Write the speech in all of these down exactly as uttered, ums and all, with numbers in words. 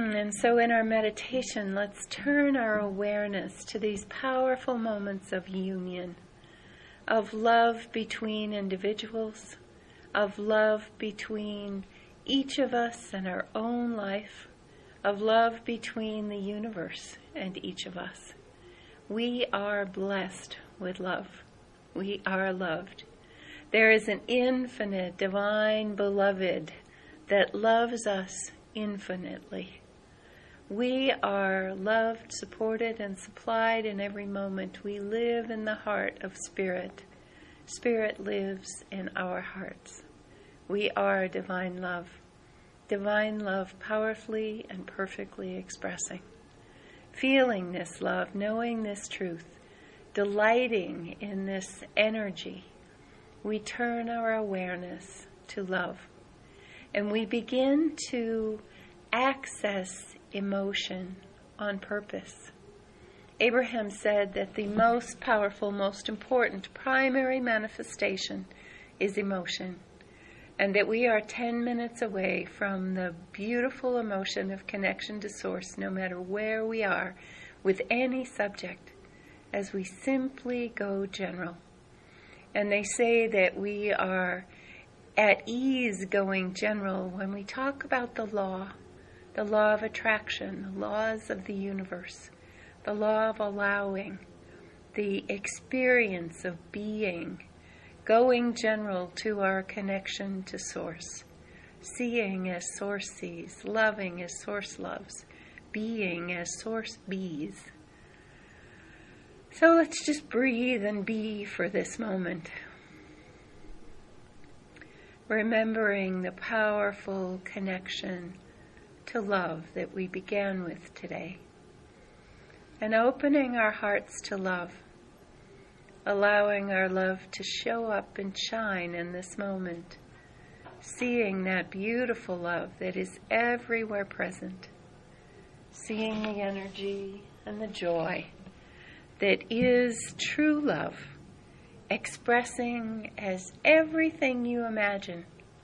And so in our meditation, let's turn our awareness to these powerful moments of union, of love between individuals, of love between each of us and our own life, of love between the universe and each of us. We are blessed with love. We are loved. There is an infinite divine beloved that loves us infinitely. We are loved, supported, and supplied in every moment. We live in the heart of Spirit. Spirit lives in our hearts. We are divine love. Divine love powerfully and perfectly expressing. Feeling this love, knowing this truth, delighting in this energy, we turn our awareness to love. And we begin to access emotion on purpose. Abraham said that the most powerful, most important primary manifestation is emotion, and that we are ten minutes away from the beautiful emotion of connection to Source, no matter where we are with any subject, as we simply go general. And they say that we are at ease going general when we talk about the law, the law of attraction, the laws of the universe, the law of allowing, the experience of being, going general to our connection to Source, seeing as Source sees, loving as Source loves, being as Source bees. So let's just breathe and be for this moment, remembering the powerful connection to love that we began with today, and opening our hearts to love, allowing our love to show up and shine in this moment, seeing that beautiful love that is everywhere present, seeing the energy and the joy that is true love, expressing as everything you imagine.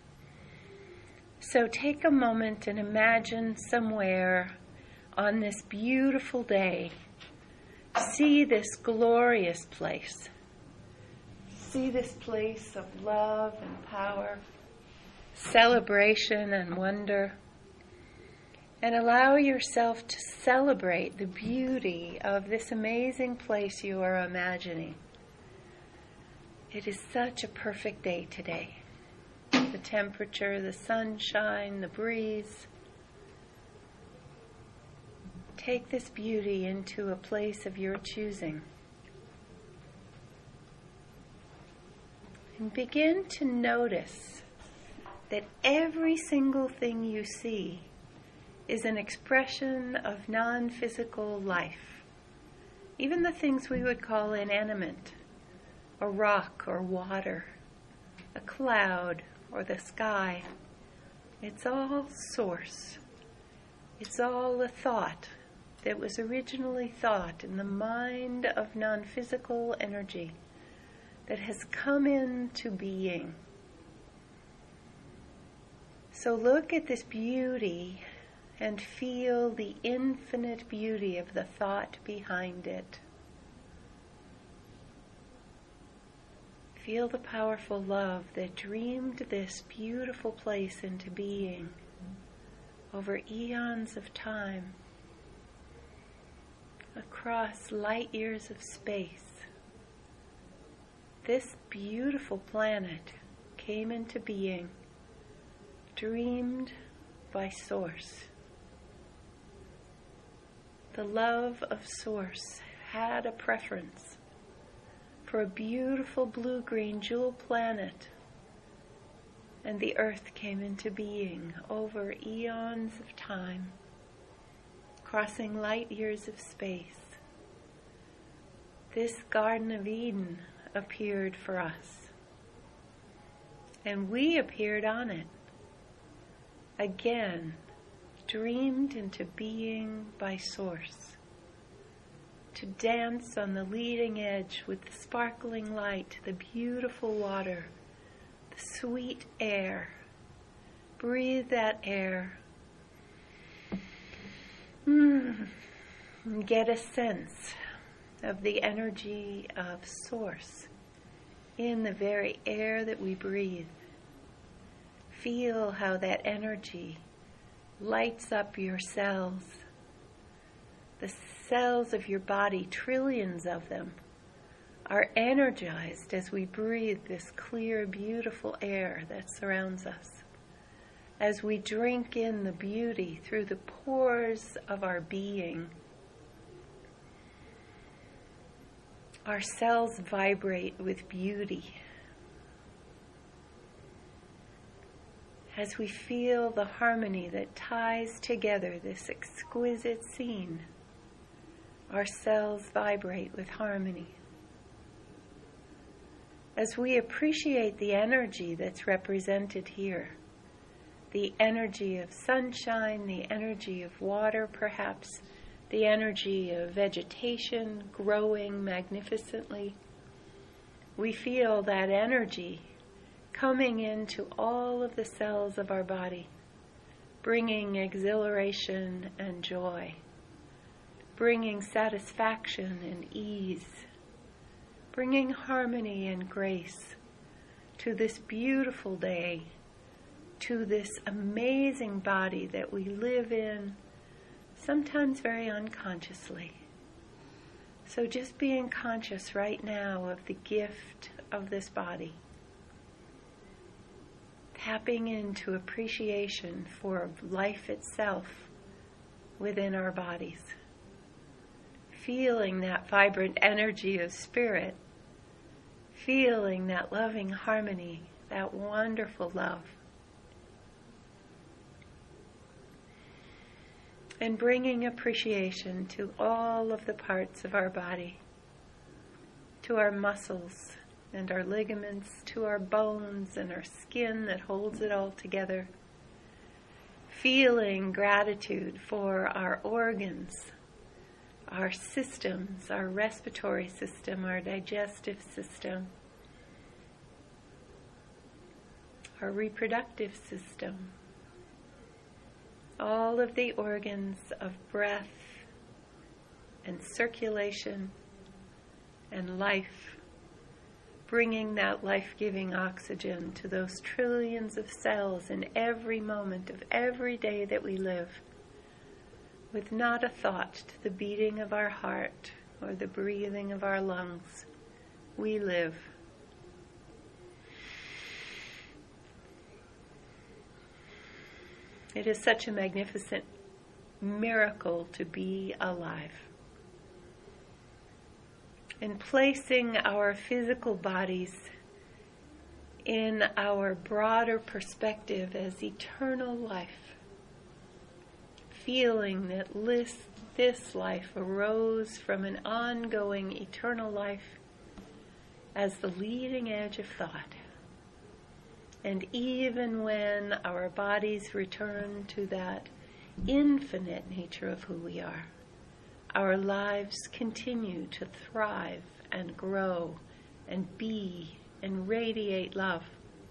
So take a moment and imagine somewhere on this beautiful day, see this glorious place. See this place of love and power, celebration and wonder. And allow yourself to celebrate the beauty of this amazing place you are imagining. It is such a perfect day today. The temperature, the sunshine, the breeze. Take this beauty into a place of your choosing. And begin to notice that every single thing you see is an expression of non-physical life. Even the things we would call inanimate, a rock or water, a cloud or the sky. It's all Source. It's all a thought that was originally thought in the mind of non-physical energy that has come into being. So look at this beauty and feel the infinite beauty of the thought behind it. Feel the powerful love that dreamed this beautiful place into being over eons of time, across light years of space. This beautiful planet came into being, dreamed by Source. The love of Source had a preference for a beautiful blue-green jewel planet, and the earth came into being over eons of time, crossing light years of space. This Garden of Eden appeared for us, and we appeared on it, again dreamed into being by Source, to dance on the leading edge with the sparkling light, the beautiful water, the sweet air. Breathe that air. Get a sense of the energy of Source in the very air that we breathe. Feel how that energy lights up your cells. The cells of your body, trillions of them, are energized as we breathe this clear, beautiful air that surrounds us. As we drink in the beauty through the pores of our being, our cells vibrate with beauty. As we feel the harmony that ties together this exquisite scene, our cells vibrate with harmony. As we appreciate the energy that's represented here, the energy of sunshine, the energy of water perhaps, the energy of vegetation growing magnificently, we feel that energy coming into all of the cells of our body, bringing exhilaration and joy, bringing satisfaction and ease, bringing harmony and grace to this beautiful day, to this amazing body that we live in, sometimes very unconsciously. So just being conscious right now of the gift of this body, tapping into appreciation for life itself within our bodies, feeling that vibrant energy of spirit, feeling that loving harmony, that wonderful love, and bringing appreciation to all of the parts of our body, to our muscles and our ligaments, to our bones and our skin that holds it all together, feeling gratitude for our organs, our systems, our respiratory system, our digestive system, our reproductive system, all of the organs of breath and circulation and life, bringing that life-giving oxygen to those trillions of cells in every moment of every day that we live, with not a thought to the beating of our heart or the breathing of our lungs. We live. It is such a magnificent miracle to be alive. And placing our physical bodies in our broader perspective as eternal life, feeling that this, this life arose from an ongoing eternal life as the leading edge of thought. And even when our bodies return to that infinite nature of who we are, our lives continue to thrive and grow and be and radiate love.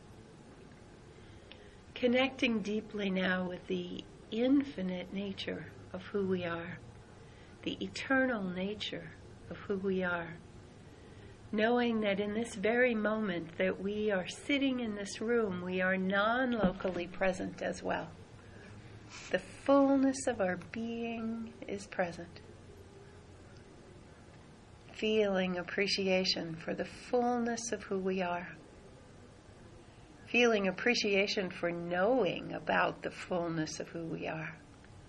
Connecting deeply now with the infinite nature of who we are, the eternal nature of who we are, knowing that in this very moment that we are sitting in this room, we are non-locally present as well. The fullness of our being is present. Feeling appreciation for the fullness of who we are. Feeling appreciation for knowing about the fullness of who we are.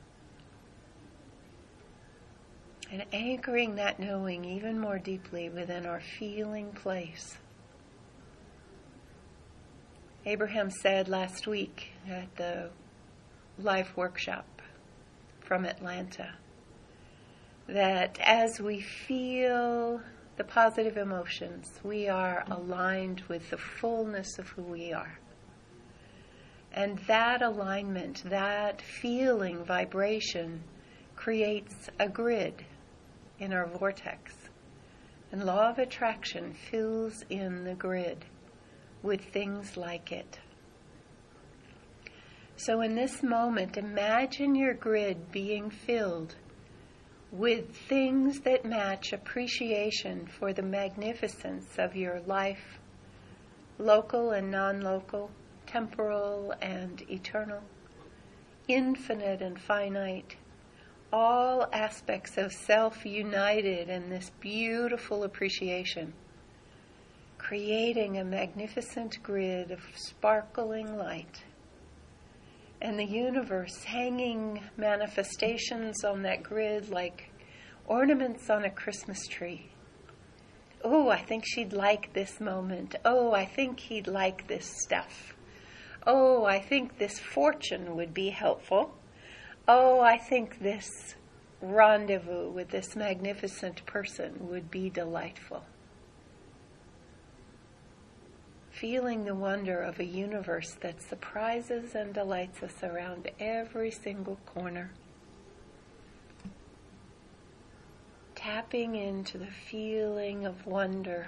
And anchoring that knowing even more deeply within our feeling place. Abraham said last week at the life workshop from Atlanta that as we feel the positive emotions, we are aligned with the fullness of who we are. And that alignment, that feeling vibration creates a grid in our vortex. And law of attraction fills in the grid with things like it. So in this moment, imagine your grid being filled with things that match appreciation for the magnificence of your life, local and non-local, temporal and eternal, infinite and finite, all aspects of self united in this beautiful appreciation, creating a magnificent grid of sparkling light, and the universe hanging manifestations on that grid like ornaments on a Christmas tree. Oh, I think she'd like this moment. Oh, I think he'd like this stuff. Oh, I think this fortune would be helpful. Oh, I think this rendezvous with this magnificent person would be delightful. Feeling the wonder of a universe that surprises and delights us around every single corner. Tapping into the feeling of wonder.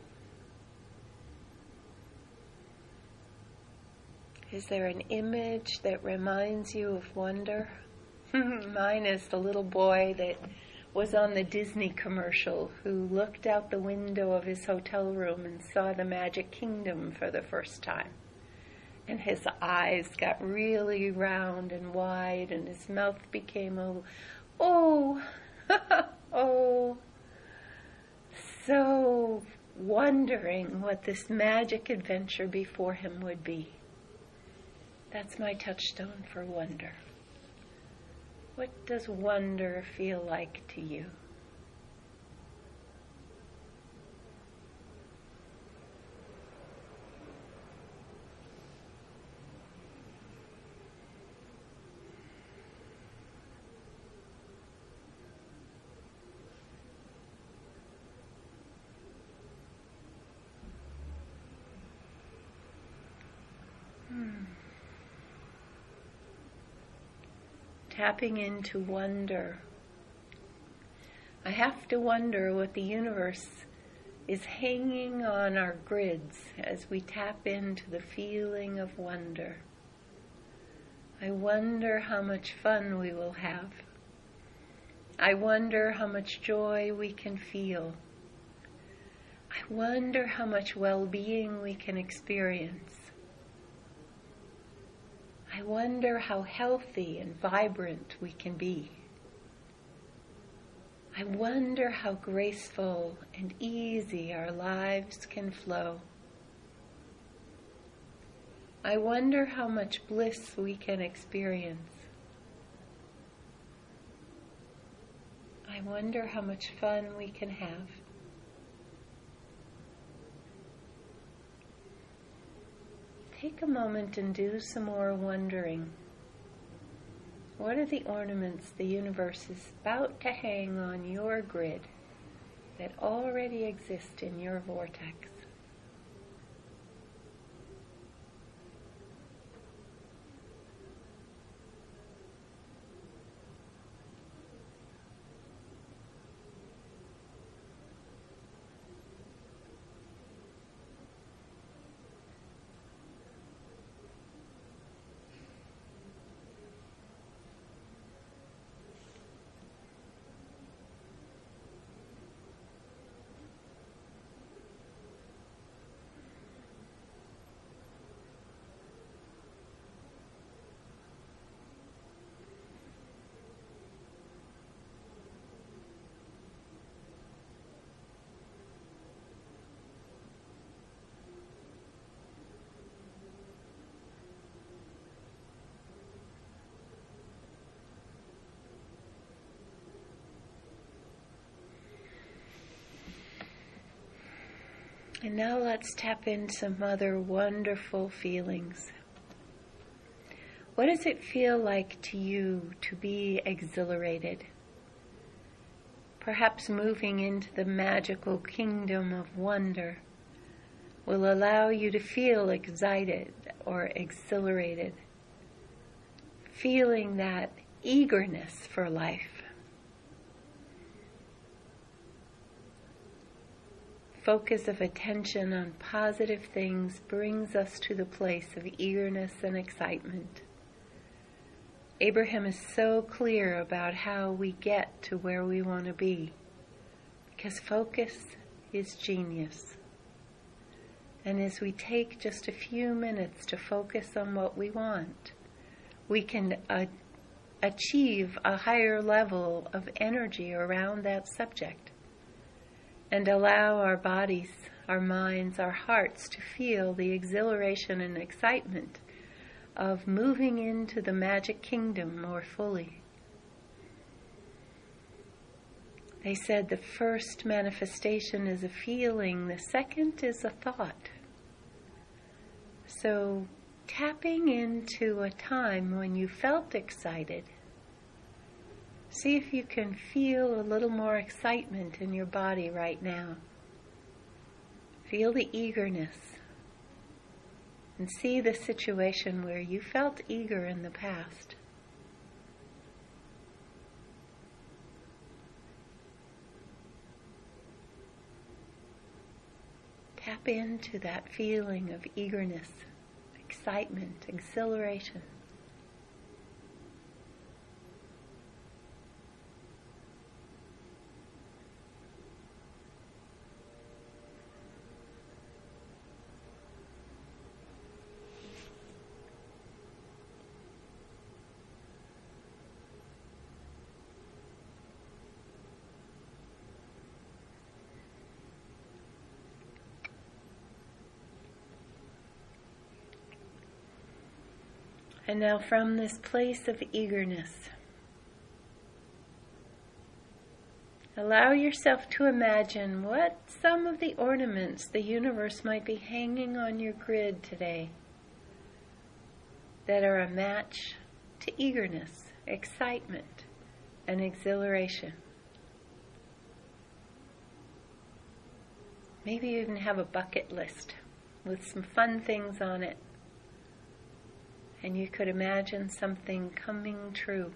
Is there an image that reminds you of wonder? Mine is the little boy that was on the Disney commercial who looked out the window of his hotel room and saw the Magic Kingdom for the first time. And his eyes got really round and wide and his mouth became a, oh, oh, so wondering what this magic adventure before him would be. That's my touchstone for wonder. What does wonder feel like to you? Tapping into wonder. I have to wonder what the universe is hanging on our grids as we tap into the feeling of wonder. I wonder how much fun we will have. I wonder how much joy we can feel. I wonder how much well-being we can experience. I wonder how healthy and vibrant we can be. I wonder how graceful and easy our lives can flow. I wonder how much bliss we can experience. I wonder how much fun we can have. Take a moment and do some more wondering. What are the ornaments the universe is about to hang on your grid that already exist in your vortex? And now let's tap into some other wonderful feelings. What does it feel like to you to be exhilarated? Perhaps moving into the magical kingdom of wonder will allow you to feel excited or exhilarated, feeling that eagerness for life. Focus of attention on positive things brings us to the place of eagerness and excitement. Abraham is so clear about how we get to where we want to be, because focus is genius. And as we take just a few minutes to focus on what we want, we can uh, achieve a higher level of energy around that subject and allow our bodies, our minds, our hearts to feel the exhilaration and excitement of moving into the magic kingdom more fully. They said the first manifestation is a feeling, the second is a thought. So tapping into a time when you felt excited, see if you can feel a little more excitement in your body right now. Feel the eagerness. And see the situation where you felt eager in the past. Tap into that feeling of eagerness, excitement, exhilaration. And now from this place of eagerness, allow yourself to imagine what some of the ornaments the universe might be hanging on your grid today that are a match to eagerness, excitement, and exhilaration. Maybe you even have a bucket list with some fun things on it. And you could imagine something coming true.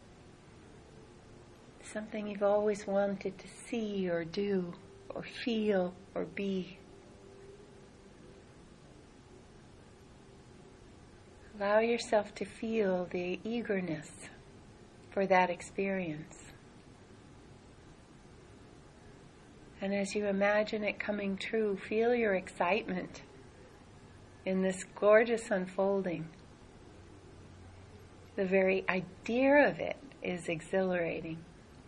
Something you've always wanted to see or do or feel or be. Allow yourself to feel the eagerness for that experience. And as you imagine it coming true, feel your excitement in this gorgeous unfolding. The very idea of it is exhilarating.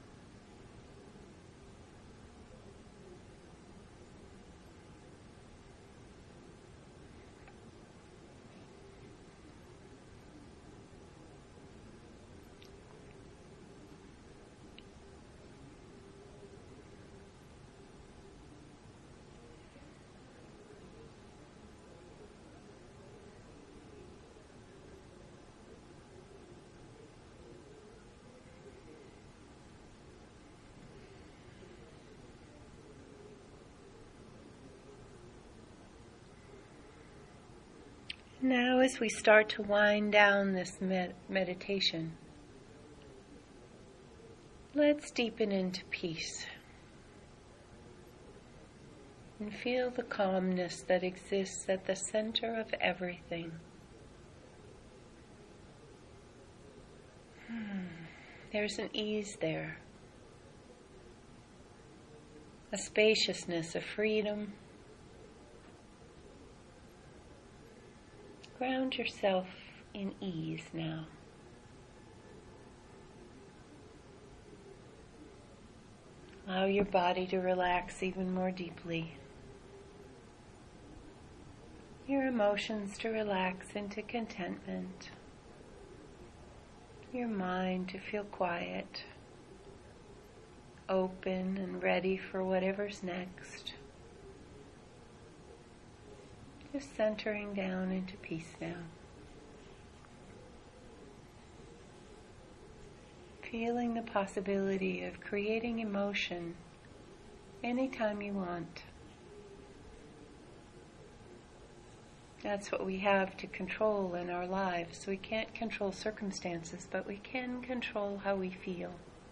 Now as we start to wind down this med- meditation, let's deepen into peace and feel the calmness that exists at the center of everything. Hmm. There's an ease there, a spaciousness, a freedom. Ground yourself in ease now. Allow your body to relax even more deeply. Your emotions to relax into contentment. Your mind to feel quiet, open and ready for whatever's next. Just centering down into peace now. Feeling the possibility of creating emotion anytime you want. That's what we have to control in our lives. We can't control circumstances, but we can control how we feel.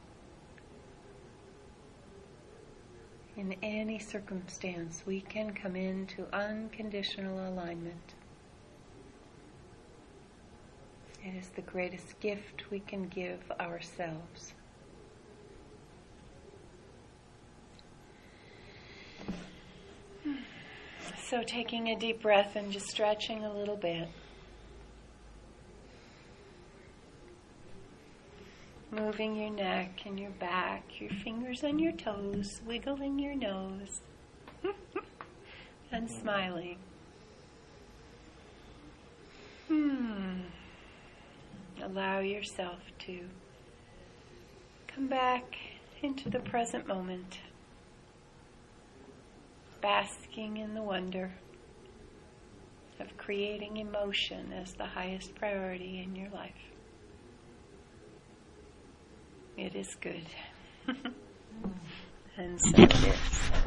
In any circumstance, we can come into unconditional alignment. It is the greatest gift we can give ourselves. So taking a deep breath and just stretching a little bit. Moving your neck and your back, your fingers on your toes, wiggling your nose, and smiling. Hmm. Allow yourself to come back into the present moment, basking in the wonder of creating emotion as the highest priority in your life. It is good. And so it is.